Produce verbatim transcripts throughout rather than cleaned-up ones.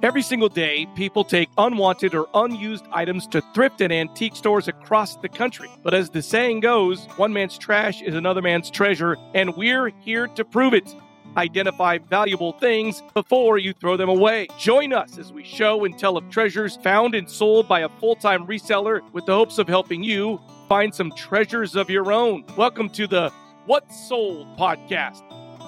Every single day, people take unwanted or unused items to thrift and antique stores across the country. But as the saying goes, one man's trash is another man's treasure, and we're here to prove it. Identify valuable things before you throw them away. Join us as we show and tell of treasures found and sold by a full-time reseller with the hopes of helping you find some treasures of your own. Welcome to the What's Sold podcast.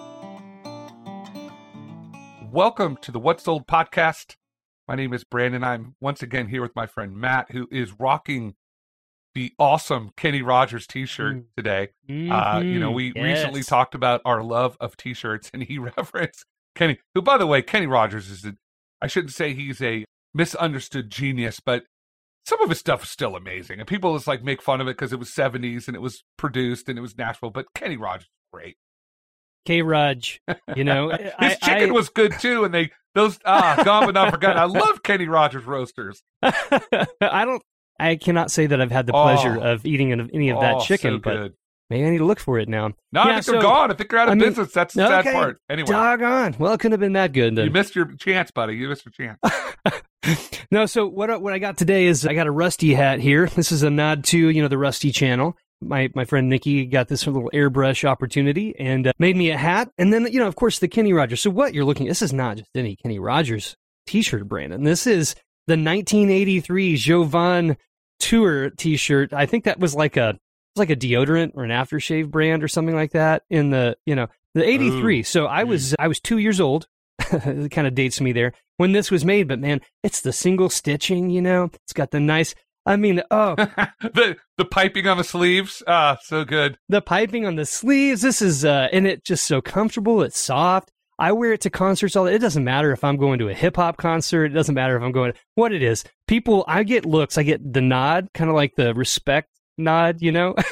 Welcome to the What's Sold podcast. My name is Brandon. I'm once again here with my friend Matt, who is rocking the awesome Kenny Rogers t-shirt mm. today. Mm-hmm. Uh, you know, we yes. recently talked about our love of t-shirts, and he referenced Kenny, who, by the way, Kenny Rogers is, a, I shouldn't say he's a misunderstood genius, but some of his stuff is still amazing. And people just like make fun of it because it was seventies and it was produced and it was Nashville, but Kenny Rogers is great. K-Raj, you know. His I, chicken I, was good too, and they, those, ah, gone but not forgotten. I love Kenny Rogers roasters. I don't, I cannot say that I've had the pleasure oh, of eating any of that oh, chicken, so but good. maybe I need to look for it now. No, yeah, I think so, they're gone. I think they're out of I mean, business. That's the okay, sad part. Anyway. Doggone. Well, it couldn't have been that good then. You missed your chance, buddy. You missed your chance. No, so what what I got today is I got a Rusty hat here. This is a nod to, you know, the Rusty channel. My my friend Nikki got this little airbrush opportunity and uh, made me a hat. And then, you know, of course, the Kenny Rogers. So what you're looking at, this is not just any Kenny Rogers t-shirt, Brandon. This is the nineteen eighty-three Jovan Tour t-shirt. I think that was like a it was like a deodorant or an aftershave brand or something like that in the, you know, the eighty-three. Ooh. So I was I was two years old. It kind of dates me there when this was made, but man, it's the single stitching, you know, it's got the nice, I mean, oh, the the piping on the sleeves, ah, so good. The piping on the sleeves, this is, uh, and it's just so comfortable, it's soft. I wear it to concerts all. It doesn't matter if I'm going to a hip hop concert, it doesn't matter if I'm going, what it is. People, I get looks, I get the nod, kind of like the respect nod, you know?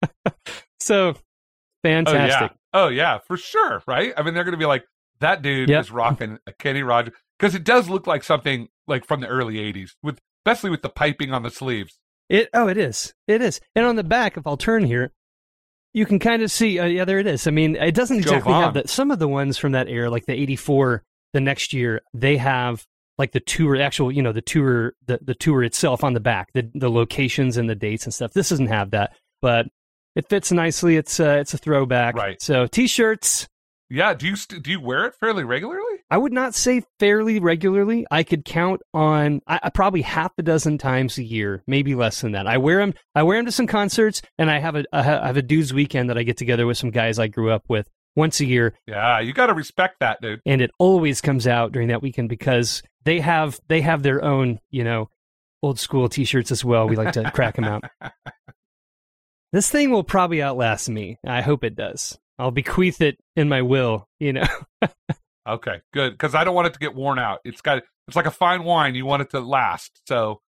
So, fantastic. Oh yeah. oh, yeah, for sure, right? I mean, they're going to be like, that dude yep. is rocking a Kenny Rogers, because it does look like something like from the early eighties, with especially with the piping on the sleeves. It oh, it is, it is, and on the back, if I'll turn here, you can kind of see. Uh, yeah, there it is. I mean, it doesn't exactly Jovan. have that. Some of the ones from that era, like the eighty-four, the next year, they have like the tour, actual, you know, the tour, the, the tour itself on the back, the the locations and the dates and stuff. This doesn't have that, but it fits nicely. It's uh, it's a throwback, right? So t-shirts. Yeah, do you st- do you wear it fairly regularly? I would not say fairly regularly. I could count on I, I probably half a dozen times a year, maybe less than that. I wear them. I wear them to some concerts, and I have a I have a dudes weekend that I get together with some guys I grew up with once a year. Yeah, you got to respect that, dude. And it always comes out during that weekend because they have they have their own, you know, old school T-shirts as well. We like to crack them out. This thing will probably outlast me. I hope it does. I'll bequeath it in my will, you know. Okay, good, because I don't want it to get worn out. It's got it's like a fine wine. You want it to last. So,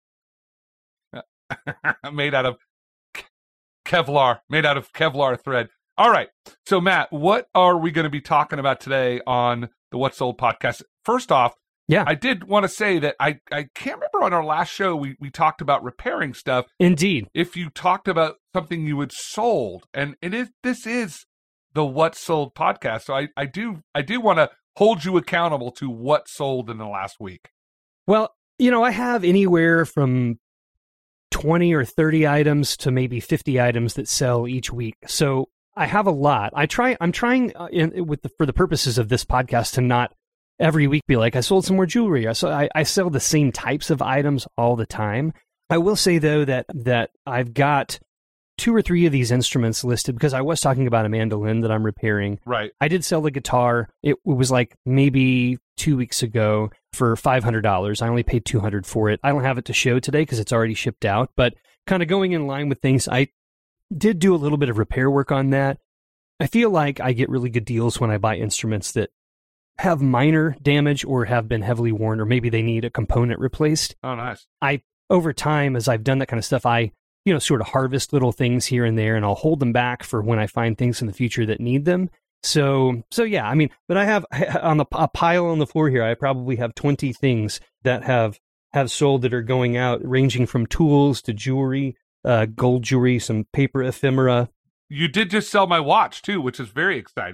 made out of Kevlar, made out of Kevlar thread. All right. So, Matt, what are we going to be talking about today on the What's Sold podcast? First off, yeah, I did want to say that I, I can't remember on our last show we, we talked about repairing stuff. Indeed. If you talked about something you had sold, and it is this is the What Sold podcast. So I, I do I do want to hold you accountable to what sold in the last week. Well, you know, I have anywhere from twenty or thirty items to maybe fifty items that sell each week. So I have a lot. I try I'm trying uh, in, with the, for the purposes of this podcast to not every week be like, I sold some more jewelry. I, so I, I sell the same types of items all the time. I will say though that that I've got two or three of these instruments listed because I was talking about a mandolin that I'm repairing. Right. I did sell the guitar. It was like maybe two weeks ago for five hundred dollars. I only paid two hundred dollars for it. I don't have it to show today because it's already shipped out, but kind of going in line with things, I did do a little bit of repair work on that. I feel like I get really good deals when I buy instruments that have minor damage or have been heavily worn, or maybe they need a component replaced. Oh, nice. I, over time, as I've done that kind of stuff, I you know, sort of harvest little things here and there, and I'll hold them back for when I find things in the future that need them. So, so yeah, I mean, but I have on the a pile on the floor here, I probably have twenty things that have have sold that are going out, ranging from tools to jewelry, uh, gold jewelry, some paper ephemera. You did just sell my watch too, which is very exciting.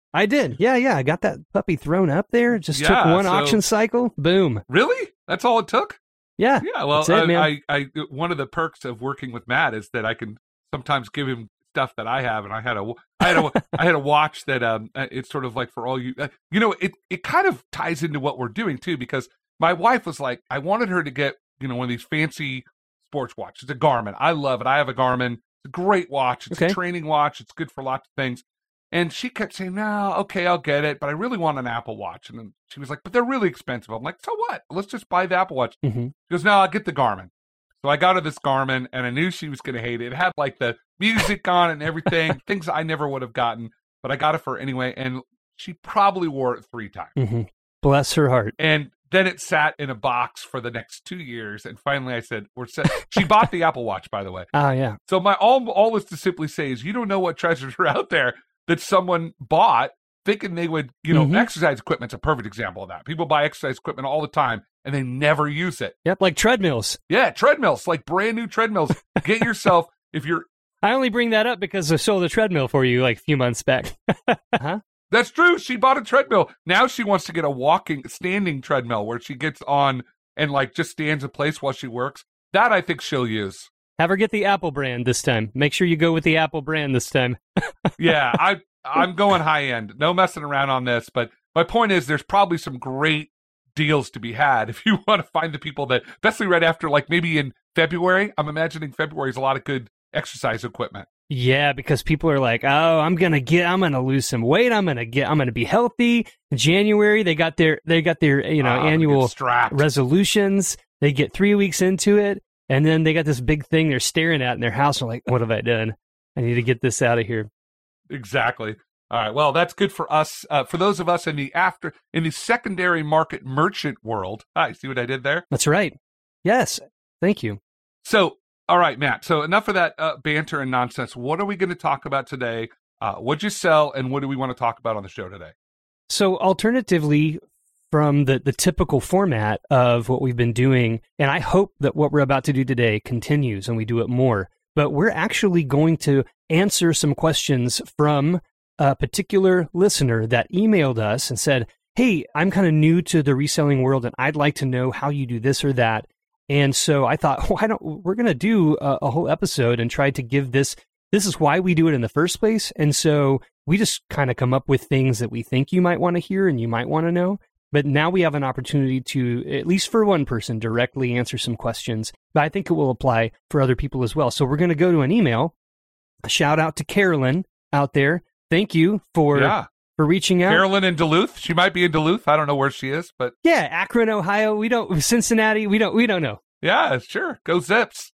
I did. Yeah, yeah. I got that puppy thrown up there. It just Yeah, took one so- auction cycle. Boom. Really? That's all it took? Yeah. Yeah, well, That's it, I, man. I, I, one of the perks of working with Matt is that I can sometimes give him stuff that I have, and I had a, I had a, I had a watch that um, it's sort of like for all you, uh, you know, it, it kind of ties into what we're doing too, because my wife was like, I wanted her to get, you know, one of these fancy sports watches, it's a Garmin. I love it. I have a Garmin. It's a great watch. It's Okay. a training watch. It's good for lots of things. And she kept saying, no, okay, I'll get it, but I really want an Apple Watch. And then she was like, but they're really expensive. I'm like, so what? Let's just buy the Apple Watch. Mm-hmm. She goes, no, I'll get the Garmin. So I got her this Garmin, and I knew she was going to hate it. It had like the music on it and everything, things I never would have gotten, but I got it for her anyway. And she probably wore it three times. Mm-hmm. Bless her heart. And then it sat in a box for the next two years. And finally I said, we're set. She bought the Apple Watch, by the way. Oh, yeah. So my all, all is to simply say is you don't know what treasures are out there that someone bought thinking they would, you know, Mhm. exercise equipment's a perfect example of that. People buy exercise equipment all the time and they never use it. Yep, like treadmills. Yeah, treadmills, like brand new treadmills. Get yourself, if you're, I only bring that up because I sold a treadmill for you like a few months back. huh? that's true. She bought a treadmill. Now she wants to get a walking, standing treadmill where she gets on and like just stands in place while she works. That I think she'll use. Have her get the Apple brand this time. Make sure you go with the Apple brand this time. Yeah, I, I'm going high end. No messing around on this. But my point is there's probably some great deals to be had if you want to find the people that, especially right after, like maybe in February. I'm imagining February is a lot of good exercise equipment. Yeah, because people are like, "Oh, I'm gonna get, I'm gonna lose some weight. I'm gonna get, I'm gonna be healthy." In January, they got their, they got their, you know, Ah, they annual get strapped. resolutions. They get three weeks into it, and then they got this big thing they're staring at in their house. And they're like, "What have I done? I need to get this out of here." Exactly. All right. Well, that's good for us. Uh, for those of us in the after in the secondary market merchant world. Hi, see what I did there? That's right. Yes, thank you. So, all right, Matt. So enough of that uh, banter and nonsense. What are we going to talk about today? Uh, what'd you sell, and what do we want to talk about on the show today? So alternatively, from the, the typical format of what we've been doing, and I hope that what we're about to do today continues and we do it more, but we're actually going to answer some questions from a particular listener that emailed us and said, hey, I'm kind of new to the reselling world and I'd like to know how you do this or that. And so I thought, why don't we're going to do a, a whole episode and try to give this, this is why we do it in the first place. And so we just kind of come up with things that we think you might want to hear and you might want to know. But now we have an opportunity to, at least for one person, directly answer some questions. But I think it will apply for other people as well. So we're going to go to an email. A shout out to Carolyn out there. Thank you for Yeah. for reaching out. Carolyn in Duluth. She might be in Duluth. I don't know where she is, but Yeah, Akron, Ohio. We don't Cincinnati. We don't we don't know. yeah, sure. Go Zips.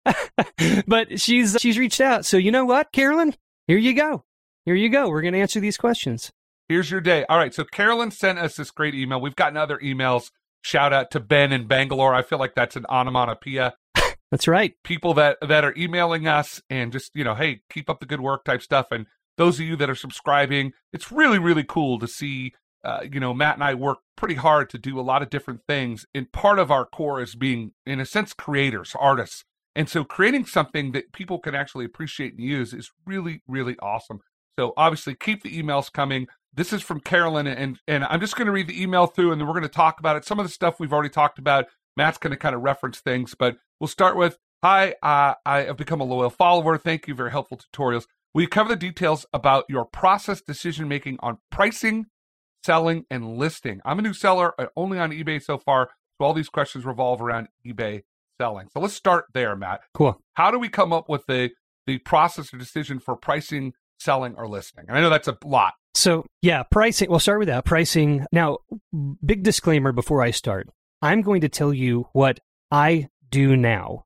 But she's she's reached out. So you know what, Carolyn? Here you go. Here you go. We're going to answer these questions. Here's your day. All right. So Carolyn sent us this great email. We've gotten other emails. Shout out to Ben in Bangalore. I feel like that's an onomatopoeia. That's right. People that that are emailing us and just, you know, hey, keep up the good work type stuff. And those of you that are subscribing, it's really, really cool to see, uh, you know, Matt and I work pretty hard to do a lot of different things. And part of our core is being, in a sense, creators, artists. And so creating something that people can actually appreciate and use is really, really awesome. So obviously keep the emails coming. This is from Carolyn, and, and I'm just going to read the email through, and then we're going to talk about it. Some of the stuff we've already talked about. Matt's going to kind of reference things, but we'll start with, hi, uh, I have become a loyal follower. Thank you. Very helpful tutorials. Will you cover the details about your process decision-making on pricing, selling, and listing? I'm a new seller, uh, only on eBay so far, so all these questions revolve around eBay selling. So let's start there, Matt. Cool. How do we come up with the, the process or decision for pricing, selling, or listing? And I know that's a lot. So, yeah, pricing. We'll start with that. Pricing. Now, big disclaimer before I start. I'm going to tell you what I do now.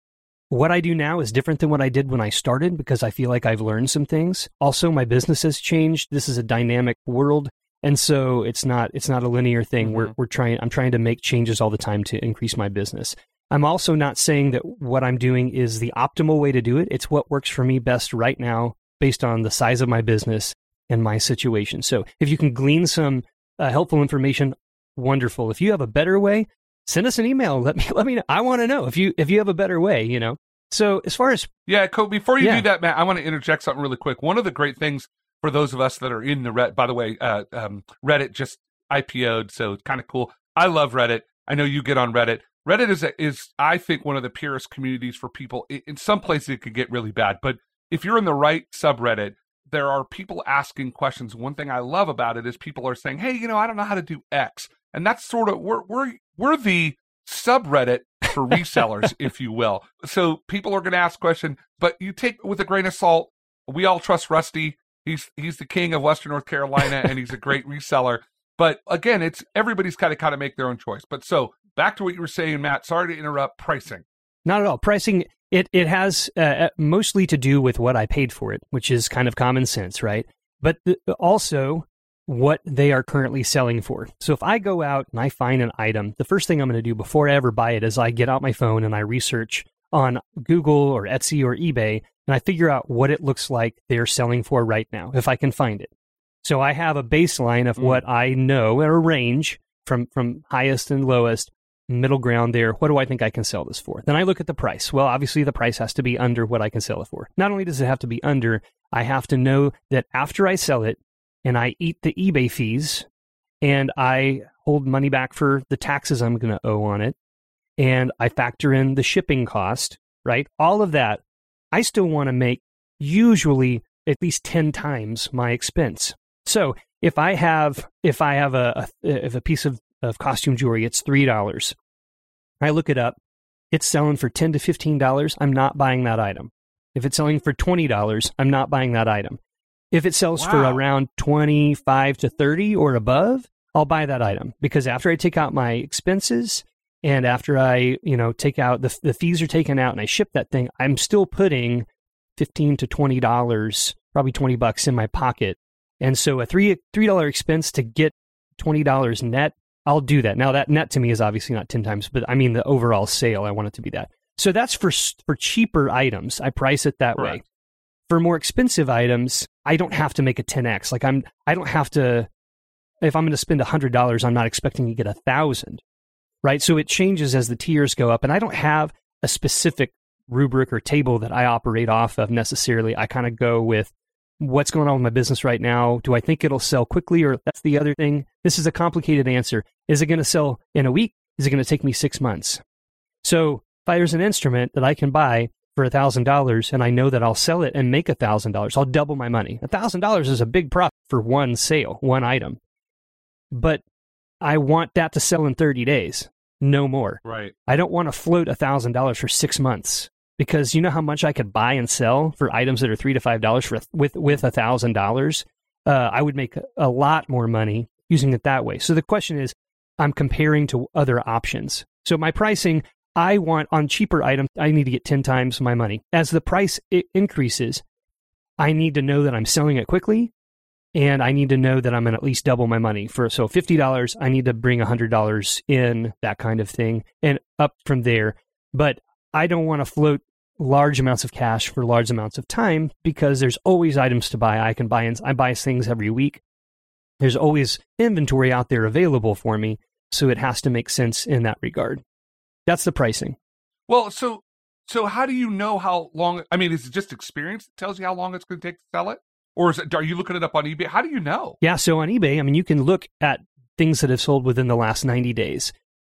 What I do now is different than what I did when I started because I feel like I've learned some things. Also, my business has changed. This is a dynamic world. And so it's not it's not a linear thing. Mm-hmm. We're we're trying I'm trying to make changes all the time to increase my business. I'm also not saying that what I'm doing is the optimal way to do it. It's what works for me best right now based on the size of my business and my situation. So if you can glean some uh, helpful information, wonderful. If you have a better way, send us an email. Let me let me know. I want to know if you if you have a better way, you know. So as far as Yeah, Cole, before you Yeah. do that, Matt, I want to interject something really quick. One of the great things for those of us that are in the Reddit, by the way, uh, um, Reddit just I P O'd, so it's kind of cool. I love Reddit. I know you get on Reddit. Reddit is, a, is I think, one of the purest communities for people. In some places, it could get really bad, but if you're in the right subreddit, there are people asking questions. One thing I love about it is people are saying, hey, you know, I don't know how to do X. And that's sort of, we're, we're, we're the subreddit for resellers, if you will. So people are going to ask questions, but you take it with a grain of salt. We all trust Rusty. He's, he's the king of Western North Carolina, and he's a great reseller. But again, it's everybody's got to kind of make their own choice. But so back to what you were saying, Matt, sorry to interrupt, pricing. Not at all. Pricing, it, it has uh, mostly to do with what I paid for it, which is kind of common sense, right? But th- also what they are currently selling for. So if I go out and I find an item, the first thing I'm going to do before I ever buy it is I get out my phone and I research on Google or Etsy or eBay, and I figure out what it looks like they're selling for right now, if I can find it. So I have a baseline of mm. what I know, or a range from, from highest and lowest, middle ground there. What do I think I can sell this for? Then I look at the price. Well, obviously the price has to be under what I can sell it for. Not only does it have to be under, I have to know that after I sell it and I eat the eBay fees and I hold money back for the taxes I'm going to owe on it, and I factor in the shipping cost, right? All of that, I still want to make usually at least ten times my expense. So if I have if I have a, a if a piece of, of costume jewelry, it's three dollars. I look it up. It's selling for ten to fifteen dollars. I'm not buying that item. If it's selling for twenty dollars, I'm not buying that item. If it sells wow. for around twenty-five to thirty or above, I'll buy that item, because after I take out my expenses and after I, you know, take out the the fees are taken out and I ship that thing, I'm still putting fifteen to twenty dollars, probably twenty bucks in my pocket. And so a three three dollar expense to get twenty dollars net, I'll do that. Now that net to me is obviously not ten times, but I mean the overall sale, I want it to be that. So that's for for cheaper items. I price it that Correct. way. For more expensive items, I don't have to make a ten x. Like I'm, I don't have to. If I'm going to spend a hundred dollars, I'm not expecting to get a thousand, right? So it changes as the tiers go up, and I don't have a specific rubric or table that I operate off of necessarily. I kind of go with what's going on with my business right now. Do I think it'll sell quickly? Or that's the other thing. This is a complicated answer. Is it going to sell in a week? Is it going to take me six months? So if there's an instrument that I can buy for a thousand dollars and I know that I'll sell it and make a thousand dollars, I'll double my money. A thousand dollars is a big profit for one sale, one item. But I want that to sell in thirty days, no more. Right. I don't want to float a thousand dollars for six months. Because you know how much I could buy and sell for items that are three to five dollars for with with a thousand dollars. I would make a lot more money using it that way. So the question is, I'm comparing to other options. So my pricing, I want on cheaper items, I need to get ten times my money. As the price it increases, I need to know that I'm selling it quickly, and I need to know that I'm going to at least double my money. For so fifty dollars, I need to bring one hundred dollars in, that kind of thing, and up from there. But I don't want to float large amounts of cash for large amounts of time, because there's always items to buy. I can buy in, I buy things every week. There's always inventory out there available for me, so it has to make sense in that regard. That's the pricing. Well, so so how do you know how long? I mean, is it just experience that tells you how long it's going to take to sell it, or is it, are you looking it up on eBay? How do you know? Yeah, so on eBay, I mean, you can look at things that have sold within the last ninety days.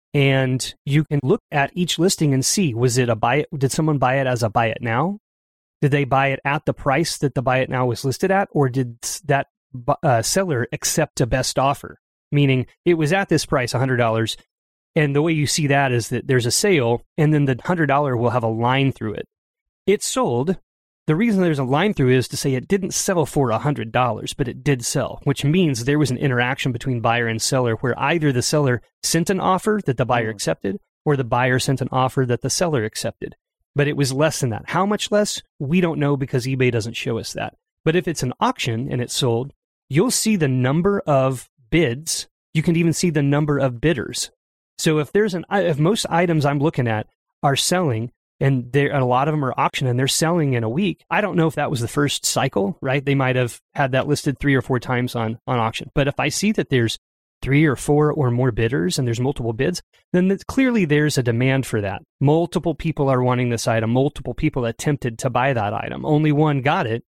And you can look at each listing and see, was it a buy it? Did someone buy it as a buy it now? Did they buy it at the price that the buy it now was listed at? Or did that uh, seller accept a best offer? Meaning it was at this price, one hundred dollars. And the way you see that is that there's a sale, and then the one hundred dollars will have a line through it. It sold. The reason there's a line through it is to say it didn't sell for one hundred dollars, but it did sell, which means there was an interaction between buyer and seller where either the seller sent an offer that the buyer accepted, or the buyer sent an offer that the seller accepted. But it was less than that. How much less? We don't know, because eBay doesn't show us that. But if it's an auction and it's sold, you'll see the number of bids. You can even see the number of bidders. So if there's an if most items I'm looking at are selling, and there a lot of them are auction and they're selling in a week, I don't know if that was the first cycle, right? They might have had that listed three or four times on, on auction. But if I see that there's three or four or more bidders and there's multiple bids, then it's, clearly there's a demand for that. Multiple people are wanting this item. Multiple people attempted to buy that item. Only one got it.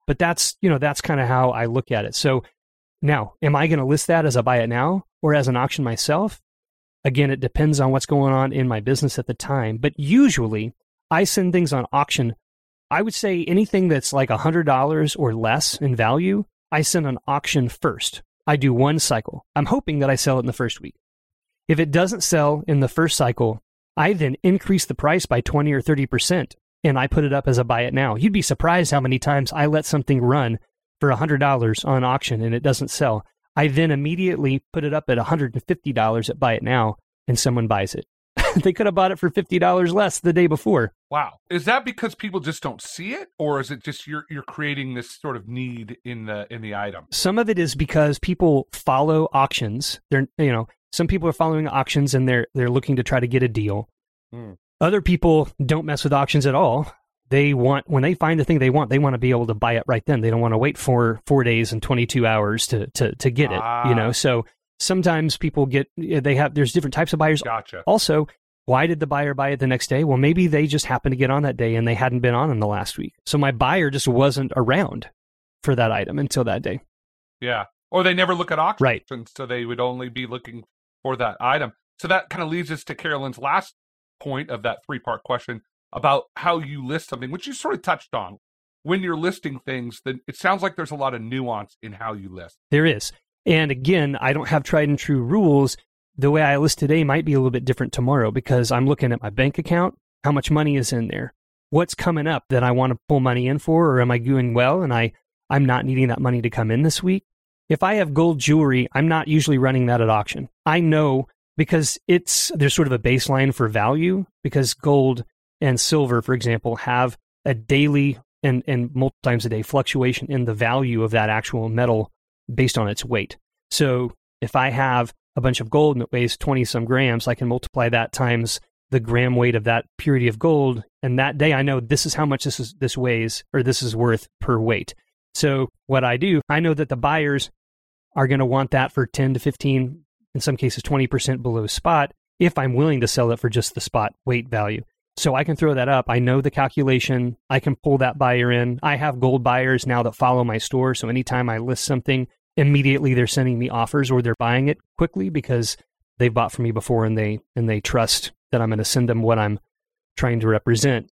But that's, you know, that's kind of how I look at it. So now, am I going to list that as a buy it now or as an auction myself? Again, it depends on what's going on in my business at the time. But usually I send things on auction. I would say anything that's like one hundred dollars or less in value, I send an auction first. I do one cycle. I'm hoping that I sell it in the first week. If it doesn't sell in the first cycle, I then increase the price by twenty or thirty percent and I put it up as a buy it now. You'd be surprised how many times I let something run for one hundred dollars on auction and it doesn't sell. I then immediately put it up at one hundred fifty dollars at buy it now and someone buys it. They could have bought it for fifty dollars less the day before. Wow. Is that because people just don't see it, or is it just you're you're creating this sort of need in the in the item? Some of it is because people follow auctions. They're, you know, some people are following auctions and they're they're looking to try to get a deal. Mm. Other people don't mess with auctions at all. They want, when they find the thing they want, they want to be able to buy it right then. They don't want to wait for four days and twenty-two hours to to to get it. Ah. You know, so sometimes people get, they have, there's different types of buyers. Gotcha. Also, why did the buyer buy it the next day? Well, maybe they just happened to get on that day and they hadn't been on in the last week. So my buyer just wasn't around for that item until that day. Yeah. Or they never look at auctions. Right. So they would only be looking for that item. So that kind of leads us to Carolyn's last point of that three-part question about how you list something, which you sort of touched on. When you're listing things, then it sounds like there's a lot of nuance in how you list. There is. And again, I don't have tried and true rules. The way I list today might be a little bit different tomorrow because I'm looking at my bank account, how much money is in there, what's coming up that I want to pull money in for, or am I doing well and I, I'm not needing that money to come in this week? If I have gold jewelry, I'm not usually running that at auction. I know because it's, there's sort of a baseline for value because gold and silver, for example, have a daily and, and multiple times a day fluctuation in the value of that actual metal based on its weight. So if I have a bunch of gold and it weighs twenty some grams, I can multiply that times the gram weight of that purity of gold. And that day I know this is how much this is, this weighs, or this is worth per weight. So what I do, I know that the buyers are going to want that for ten to fifteen, in some cases twenty percent below spot, if I'm willing to sell it for just the spot weight value. So I can throw that up. I know the calculation. I can pull that buyer in. I have gold buyers now that follow my store. So anytime I list something, immediately they're sending me offers or they're buying it quickly because they've bought from me before and they and they trust that I'm going to send them what I'm trying to represent.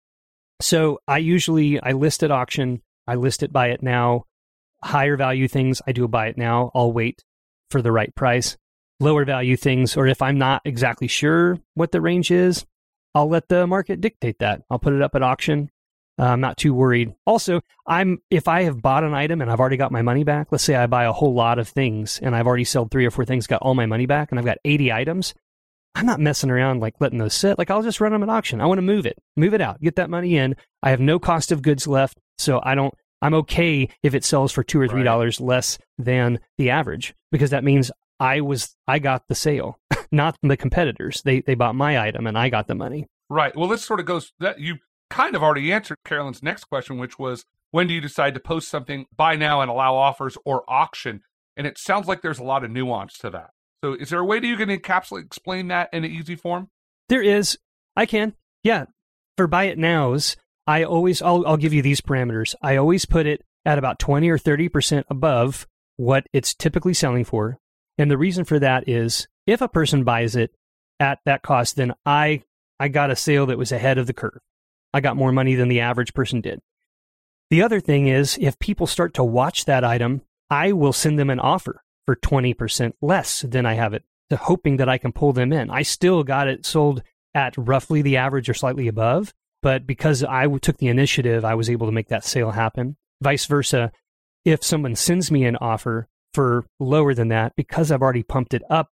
So I usually, I list at auction. I list it, buy it now. Higher value things, I do a buy it now. I'll wait for the right price. Lower value things, or if I'm not exactly sure what the range is, I'll let the market dictate that. I'll put it up at auction. Uh, I'm not too worried. Also, I'm if I have bought an item and I've already got my money back, let's say I buy a whole lot of things and I've already sold three or four things, got all my money back, and I've got eighty items, I'm not messing around like letting those sit. Like I'll just run them at auction. I want to move it, move it out, get that money in. I have no cost of goods left, so I don't, I'm okay if it sells for two or three dollars right. less than the average, because that means I was I got the sale, not the competitors. They they bought my item and I got the money. Right. Well, this sort of goes that you kind of already answered Carolyn's next question, which was, when do you decide to post something, buy now and allow offers, or auction? And it sounds like there's a lot of nuance to that. So is there a way that you can encapsulate, explain that in an easy form? There is. I can. Yeah. For buy it nows, I always, I'll, I'll give you these parameters. I always put it at about twenty or thirty percent above what it's typically selling for. And the reason for that is if a person buys it at that cost, then I, I got a sale that was ahead of the curve. I got more money than the average person did. The other thing is, if people start to watch that item, I will send them an offer for twenty percent less than I have it, hoping that I can pull them in. I still got it sold at roughly the average or slightly above, but because I took the initiative, I was able to make that sale happen. Vice versa, if someone sends me an offer for lower than that, because I've already pumped it up,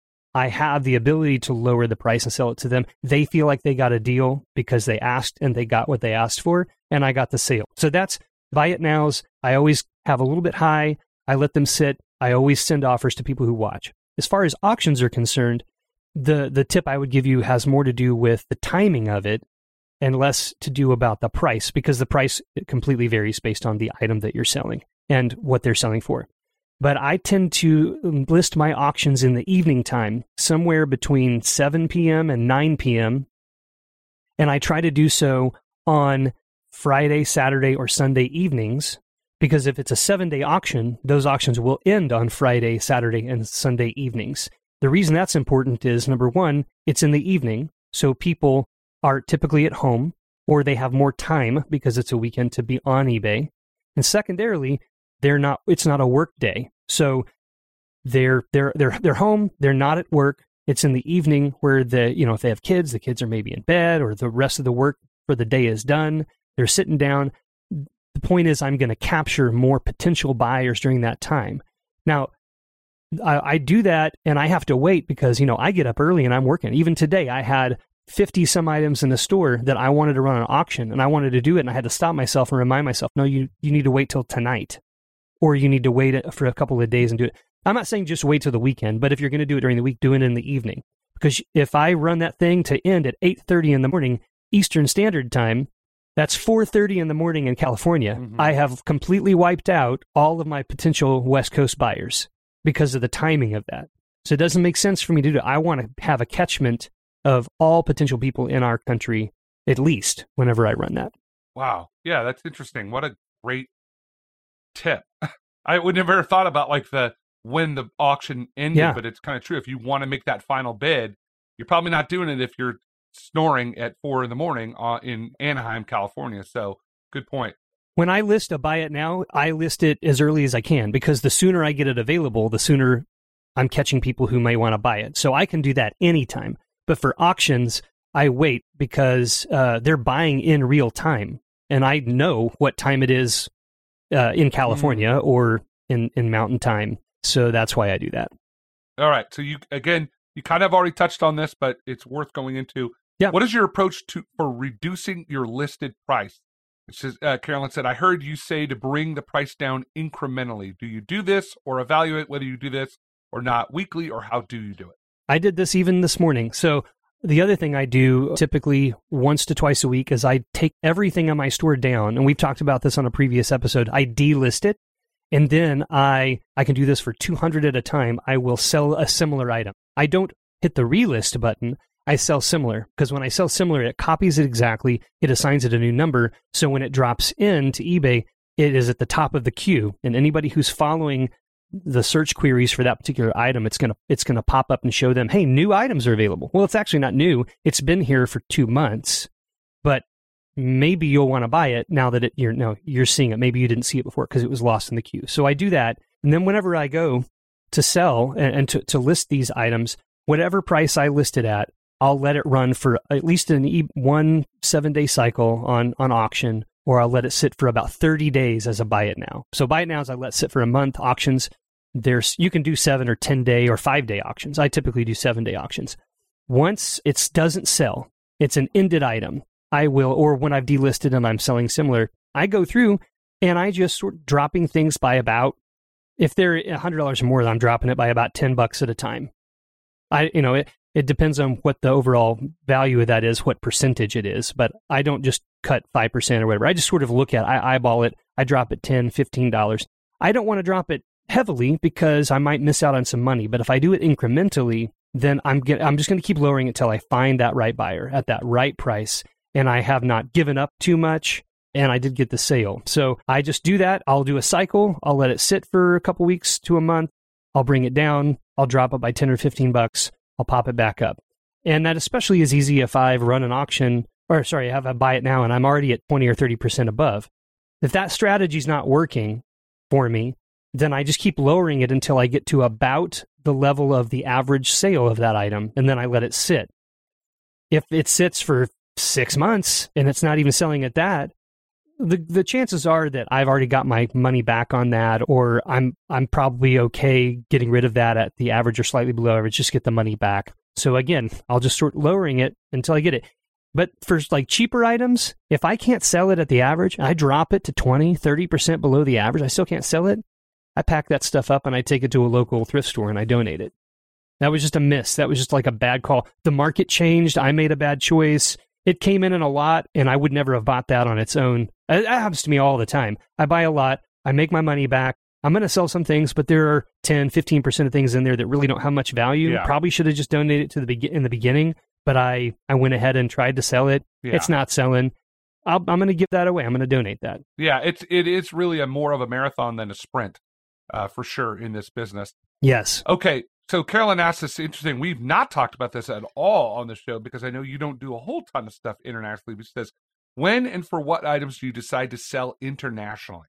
I have the ability to lower the price and sell it to them. They feel like they got a deal because they asked and they got what they asked for, and I got the sale. So that's buy it nows. I always have a little bit high. I let them sit. I always send offers to people who watch. As far as auctions are concerned, the, the tip I would give you has more to do with the timing of it and less to do about the price, because the price completely varies based on the item that you're selling and what they're selling for. But I tend to list my auctions in the evening time, somewhere between seven p.m. and nine p.m. And I try to do so on Friday, Saturday, or Sunday evenings, Because if it's a seven-day auction, those auctions will end on Friday, Saturday, and Sunday evenings. The reason that's important is, number one, it's in the evening, so people are typically at home, or they have more time because it's a weekend to be on eBay. And secondarily, they're not. It's not a work day, so they're they're they're they're home. They're not at work. It's in the evening where the you know if they have kids, the kids are maybe in bed, or the rest of the work for the day is done. They're sitting down. The point is, I'm going to capture more potential buyers during that time. Now, I, I do that, and I have to wait because you know I get up early and I'm working. Even today, I had fifty some items in the store that I wanted to run an auction, and I wanted to do it, and I had to stop myself and remind myself, no, you you need to wait till tonight, or you need to wait for a couple of days and do it. I'm not saying just wait till the weekend, but if you're going to do it during the week, do it in the evening. Because if I run that thing to end at eight thirty in the morning Eastern Standard Time, that's four thirty in the morning in California. Mm-hmm. I have completely wiped out all of my potential West Coast buyers because of the timing of that. So it doesn't make sense for me to do it. I want to have a catchment of all potential people in our country, at least, whenever I run that. Wow. Yeah, that's interesting. What a great tip. I would never have thought about like the when the auction ended, yeah. But it's kind of true. If you want to make that final bid, you're probably not doing it if you're snoring at four in the morning uh, in Anaheim, California. So good point. When I list a buy it now, I list it as early as I can because the sooner I get it available, the sooner I'm catching people who may want to buy it. So I can do that anytime. But for auctions, I wait because uh, they're buying in real time. And I know what time it is uh, in California mm. or in, in mountain time. So that's why I do that. All right. So you, again, you kind of already touched on this, but it's worth going into. Yeah. What is your approach to for reducing your listed price? It says, uh, Carolyn said, I heard you say to bring the price down incrementally. Do you do this or evaluate whether you do this or not weekly, or how do you do it? I did this even this morning. So the other thing I do typically once to twice a week is I take everything in my store down, and we've talked about this on a previous episode. I delist it, and then I I can do this for two hundred at a time. I will sell a similar item. I don't hit the relist button. I sell similar, because when I sell similar, it copies it exactly, it assigns it a new number, so when it drops into eBay, it is at the top of the queue, and anybody who's following the search queries for that particular item, it's gonna it's gonna pop up and show them, hey, new items are available. Well, it's actually not new; it's been here for two months, but maybe you'll want to buy it now that it, you're no you're seeing it. Maybe you didn't see it before because it was lost in the queue. So I do that, and then whenever I go to sell and, and to, to list these items, whatever price I list it at, I'll let it run for at least an e- one seven-day cycle on, on auction, or I'll let it sit for about thirty days as a buy it now. So buy it now is I let sit for a month. Auctions, there's you can do seven or ten-day or five-day auctions. I typically do seven-day auctions. Once it doesn't sell, it's an ended item, I will, or when I've delisted and I'm selling similar, I go through and I just sort of dropping things by about, if they're one hundred dollars or more, I'm dropping it by about ten bucks at a time. I, you know, it, It depends on what the overall value of that is, what percentage it is. But I don't just cut five percent or whatever. I just sort of look at it. I eyeball it. I drop it ten dollars, fifteen dollars. I don't want to drop it heavily because I might miss out on some money. But if I do it incrementally, then I'm get, I'm just going to keep lowering it until I find that right buyer at that right price. And I have not given up too much. And I did get the sale. So I just do that. I'll do a cycle. I'll let it sit for a couple weeks to a month. I'll bring it down. I'll drop it by ten or fifteen bucks. I'll pop it back up. And that especially is easy if I've run an auction, or sorry, I have a buy it now and I'm already at twenty or thirty percent above. If that strategy's not working for me, then I just keep lowering it until I get to about the level of the average sale of that item, and then I let it sit. If it sits for six months and it's not even selling at that, the the chances are that I've already got my money back on that, or I'm I'm probably okay getting rid of that at the average or slightly below average, just get the money back. So again, I'll just start lowering it until I get it. But for like cheaper items, if I can't sell it at the average, I drop it to twenty, thirty percent below the average, I still can't sell it, I pack that stuff up and I take it to a local thrift store and I donate it. That was just a miss. That was just like a bad call. The market changed. I made a bad choice. It came in in a lot, and I would never have bought that on its own. That happens to me all the time. I buy a lot, I make my money back, I'm going to sell some things, but there are ten, fifteen percent of things in there that really don't have much value. Yeah. Probably should have just donated it to the be- in the beginning, but I, I went ahead and tried to sell it. Yeah. It's not selling. I'll, I'm going to give that away. I'm going to donate that. Yeah, it's it is really a more of a marathon than a sprint, uh, for sure in this business. Yes. Okay, so Carolyn asked us, interesting. We've not talked about this at all on the show because I know you don't do a whole ton of stuff internationally. But she says, when and for what items do you decide to sell internationally?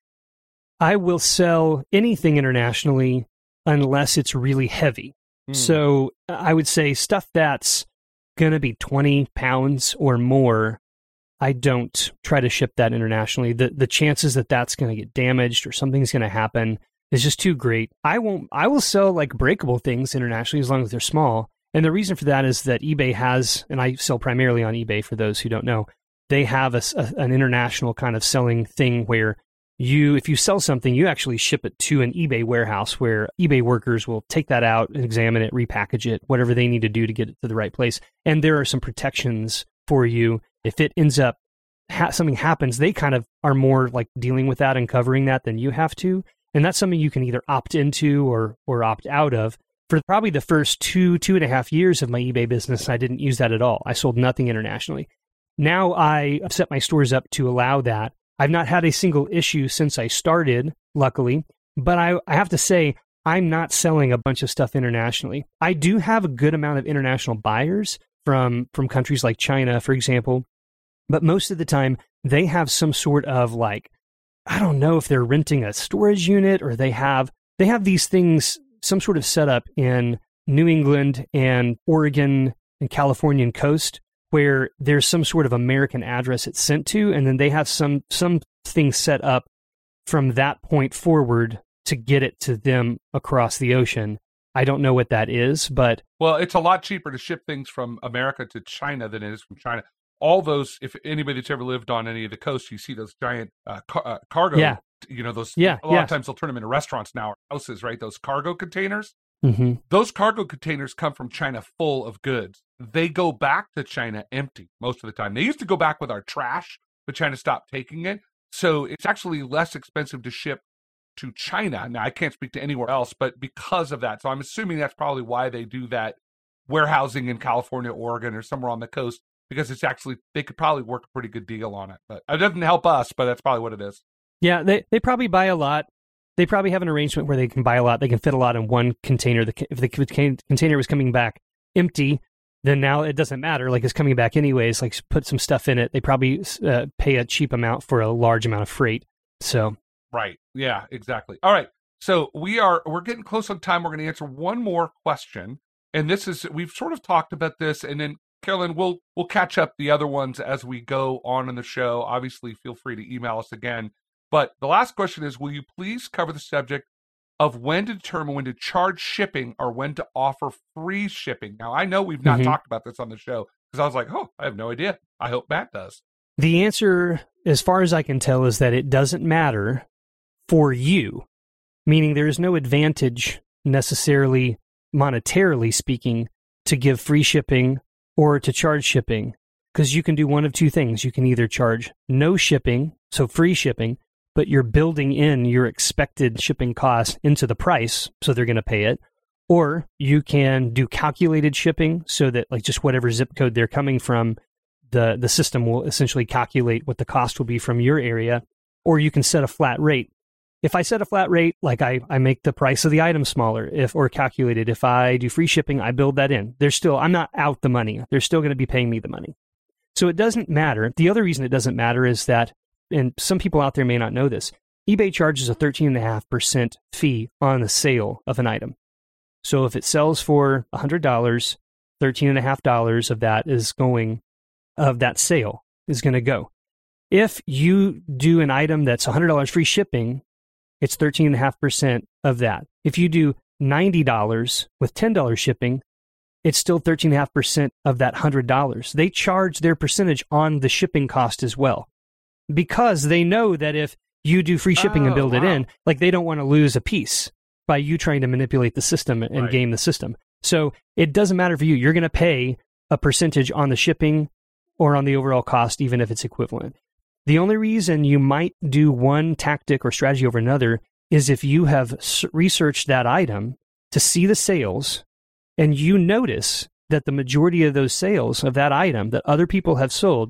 I will sell anything internationally unless it's really heavy. Mm. So I would say stuff that's going to be twenty pounds or more, I don't try to ship that internationally. The the chances that that's going to get damaged or something's going to happen is just too great. I won't. I will sell like breakable things internationally as long as they're small. And the reason for that is that eBay has, and I sell primarily on eBay for those who don't know, they have a, a, an international kind of selling thing where you, if you sell something, you actually ship it to an eBay warehouse where eBay workers will take that out, examine it, repackage it, whatever they need to do to get it to the right place. And there are some protections for you. If it ends up, ha- something happens, they kind of are more like dealing with that and covering that than you have to. And that's something you can either opt into or or opt out of. For probably the first two, two and a half years of my eBay business, I didn't use that at all. I sold nothing internationally. Now I have set my stores up to allow that. I've not had a single issue since I started, luckily. But I, I have to say, I'm not selling a bunch of stuff internationally. I do have a good amount of international buyers from, from countries like China, for example. But most of the time, they have some sort of like, I don't know if they're renting a storage unit or they have they have these things, some sort of setup in New England and Oregon and Californian coast where there's some sort of American address it's sent to, and then they have some some things set up from that point forward to get it to them across the ocean. I don't know what that is, but... Well, it's a lot cheaper to ship things from America to China than it is from China. All those, if anybody that's ever lived on any of the coasts, you see those giant uh, car, uh, cargo, yeah. you know, those, yeah, a lot yeah. of times they'll turn them into restaurants now, or houses, right? Those cargo containers. Mm-hmm. Those cargo containers come from China full of goods. They go back to China empty most of the time. They used to go back with our trash, but China stopped taking it. So it's actually less expensive to ship to China. Now, I can't speak to anywhere else, but because of that. So I'm assuming that's probably why they do that warehousing in California, Oregon, or somewhere on the coast. Because it's actually, they could probably work a pretty good deal on it. But it doesn't help us, but that's probably what it is. Yeah, they, they probably buy a lot. They probably have an arrangement where they can buy a lot. They can fit a lot in one container. The, if the container was coming back empty, then now it doesn't matter. Like, it's coming back anyways. Like, put some stuff in it. They probably uh, pay a cheap amount for a large amount of freight. So, right. Yeah, exactly. All right. So we are, we're getting close on time. We're going to answer one more question. And this is, we've sort of talked about this, and then Carolyn, we'll we'll catch up the other ones as we go on in the show. Obviously, feel free to email us again. But the last question is, will you please cover the subject of when to determine when to charge shipping or when to offer free shipping? Now, I know we've not mm-hmm. talked about this on the show because I was like, oh, I have no idea. I hope Matt does. The answer, as far as I can tell, is that it doesn't matter for you, meaning there is no advantage necessarily, monetarily speaking, to give free shipping or to charge shipping, because you can do one of two things. You can either charge no shipping, so free shipping, but you're building in your expected shipping costs into the price, so they're going to pay it, or you can do calculated shipping, so that like just whatever zip code they're coming from, the, the system will essentially calculate what the cost will be from your area, or you can set a flat rate. If I set a flat rate, like I, I make the price of the item smaller, if or calculated. If I do free shipping, I build that in. There's still, I'm not out the money. They're still going to be paying me the money. So it doesn't matter. The other reason it doesn't matter is that, and some people out there may not know this, eBay charges a thirteen point five percent fee on the sale of an item. So if it sells for one hundred dollars, thirteen point five dollars of that is going, of that sale is going to go. If you do an item that's one hundred dollars free shipping, it's thirteen point five percent of that. If you do ninety dollars with ten dollars shipping, it's still thirteen point five percent of that one hundred dollars. They charge their percentage on the shipping cost as well, because they know that if you do free shipping oh, and build wow. it in, like they don't want to lose a piece by you trying to manipulate the system and right. game the system. So it doesn't matter for you. You're going to pay a percentage on the shipping or on the overall cost, even if it's equivalent. The only reason you might do one tactic or strategy over another is if you have researched that item to see the sales and you notice that the majority of those sales of that item that other people have sold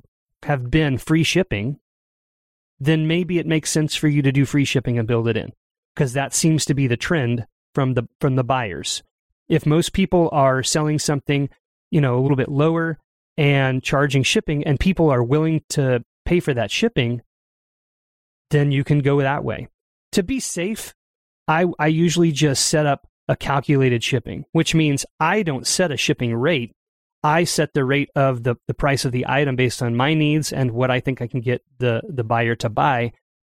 have been free shipping, then maybe it makes sense for you to do free shipping and build it in, because that seems to be the trend from the from the buyers. If most people are selling something, you know, a little bit lower and charging shipping, and people are willing to pay for that shipping, then you can go that way. To be safe, I, I usually just set up a calculated shipping, which means I don't set a shipping rate. I set the rate of the, the price of the item based on my needs and what I think I can get the, the buyer to buy.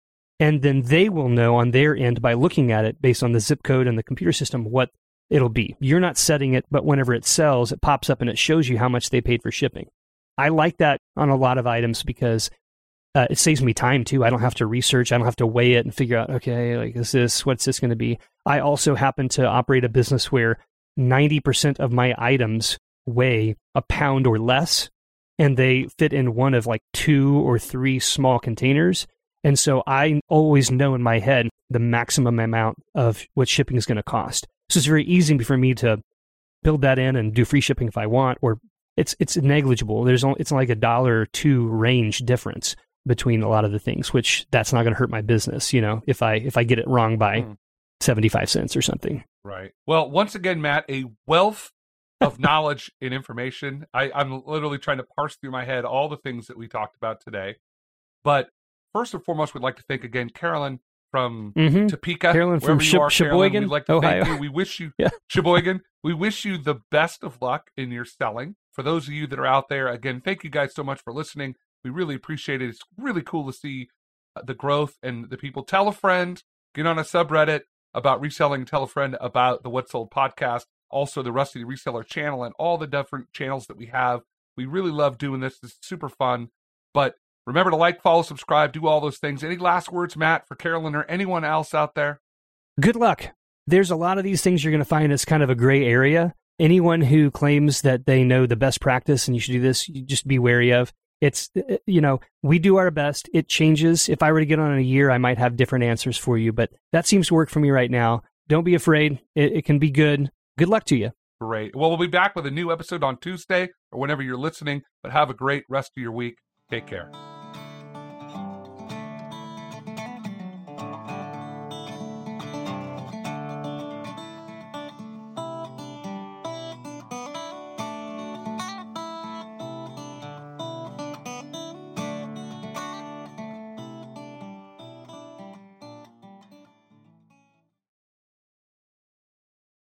And then they will know on their end by looking at it based on the zip code and the computer system what it'll be. You're not setting it, but whenever it sells, it pops up and it shows you how much they paid for shipping. I like that on a lot of items because uh, it saves me time too. I don't have to research. I don't have to weigh it and figure out, okay, like, is this, what's this going to be? I also happen to operate a business where ninety percent of my items weigh a pound or less, and they fit in one of like two or three small containers. And so I always know in my head the maximum amount of what shipping is going to cost. So it's very easy for me to build that in and do free shipping if I want, or it's it's negligible. There's only, it's like a dollar or two range difference between a lot of the things, which that's not going to hurt my business, you know, if I if I get it wrong by mm. seventy-five cents or something. Right. Well, once again, Matt, a wealth of knowledge and information. I, I'm literally trying to parse through my head all the things that we talked about today. But first and foremost, we'd like to thank again Carolyn from mm-hmm. Topeka, Carolyn from you are, Sheboygan, Carolyn. We'd like to Ohio. thank you. We wish you, yeah. Sheboygan, we wish you the best of luck in your selling. For those of you that are out there, again, thank you guys so much for listening. We really appreciate it. It's really cool to see the growth and the people. Tell a friend, get on a subreddit about reselling, tell a friend about the What's Sold podcast, also the Rusty the Reseller channel and all the different channels that we have. We really love doing this. This is super fun. But remember to like, follow, subscribe, do all those things. Any last words, Matt, for Carolyn or anyone else out there? Good luck. There's a lot of these things you're going to find as kind of a gray area. Anyone who claims that they know the best practice and you should do this, you just be wary of. It's, you know, we do our best. It changes. If I were to get on in a year, I might have different answers for you, but that seems to work for me right now. Don't be afraid. It, it can be good. Good luck to you. Great. Well, we'll be back with a new episode on Tuesday or whenever you're listening, but have a great rest of your week. Take care.